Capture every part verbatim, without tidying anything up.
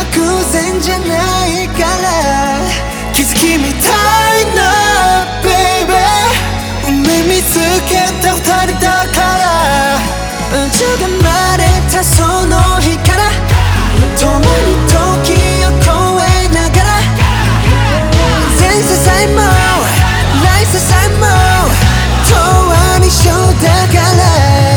偶然じゃないから気づきみたいな Baby 運命見つけた二人だから宇宙が生まれたその日から共に時を越えながら前世さえも来世さえも永遠に一緒だから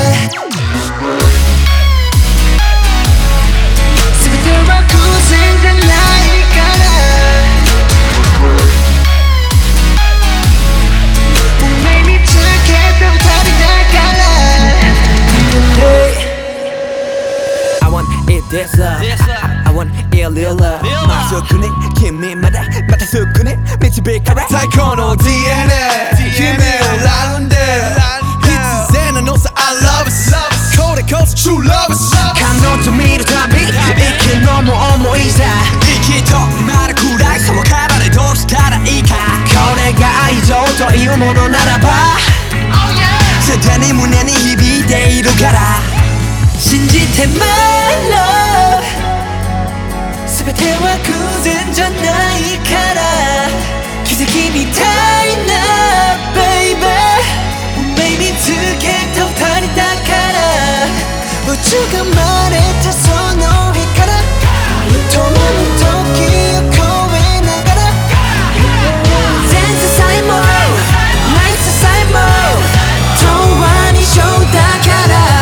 This love, I want a real love まっすぐね君までまたすぐね導かれ最高の ディーエヌエー 君をランで必然なのさ I love us これこそ true lovers 彼女見るたび息のも思いさ息とまるくらいその体でどうしたらいいかこれが愛情というものならばすでに胸に響いているから信じて My love 全ては偶然じゃないから奇跡みたいな Baby 運命見つけた二人だから宇宙が生まれたその日から共に時を越えながら前世さえも来世さえも永遠に一緒だから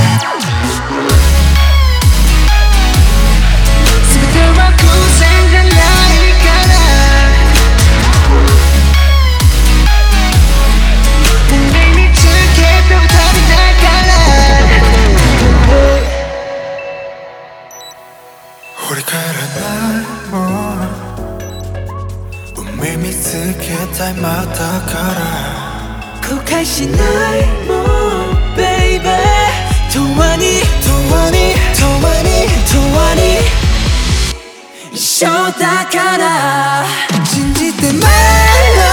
振り返らないもん運命見つけたいまだから後悔しないもん Baby 永遠に永遠に永遠に永遠に一緒だから信じて My love